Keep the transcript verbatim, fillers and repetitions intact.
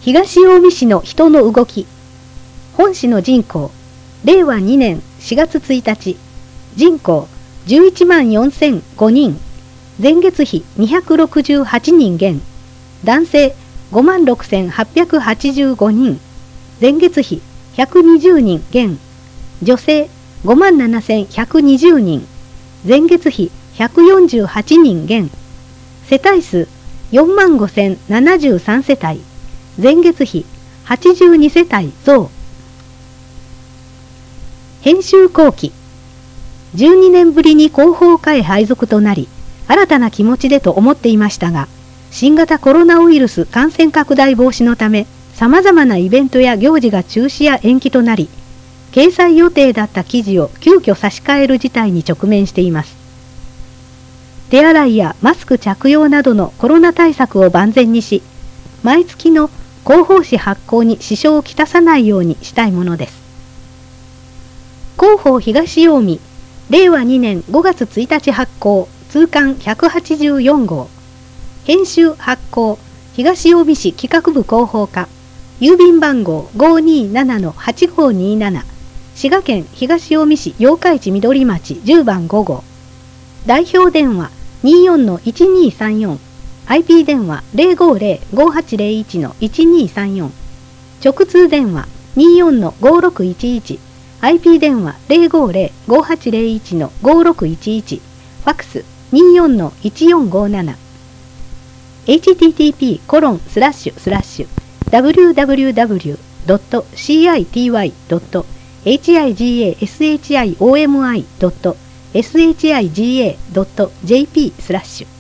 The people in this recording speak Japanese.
東近江市の人の動き。本市の人口、れいわにねんしがつついたち、人口じゅういちまんよんせんごにん、前月比にひゃくろくじゅうはちにん減、男性ごまんろくせんはっぴゃくはちじゅうごにん、前月比ひゃくにじゅうにん減、女性ごまんななせんひゃくにじゅうにん、前月比ひゃくよんじゅうはちにん減、世帯数よんまんごせんななじゅうさんせたい、前月比はちじゅうにせたい増。編集後期。じゅうにねんぶりに広報課へ配属となり、新たな気持ちでと思っていましたが、新型コロナウイルス感染拡大防止のため、様々なイベントや行事が中止や延期となり、掲載予定だった記事を急遽差し替える事態に直面しています。手洗いやマスク着用などのコロナ対策を万全にし、毎月の広報誌発行に支障をきたさないようにしたいものです。広報東近江、れいわにねんごがつついたち発行、通刊ひゃくはちじゅうよんごう。編集発行、東近江市企画部広報課、郵便番号 ごーにーななのはちごーにーなな、滋賀県東近江市八日市緑町じゅうばんごごう。代表電話 にーよんのいちにーさんよん、アイピー 電話 ぜろごぜろごはちぜろいちのいちにーさんよん、直通電話 にーよんのごろくいちいち、アイピー 電話 ぜろごぜろごはちぜろいちのごろくいちいち、ファックス にーよんのいちよんごなな。エイチティーティーピーコロンスラッシュスラッシュダブリューダブリューダブリュードットシーアイティーワイドットエイチアイジーエーエスエイチアイオーエムアイドットエスエイチアイジーエードットジェーピースラッシュ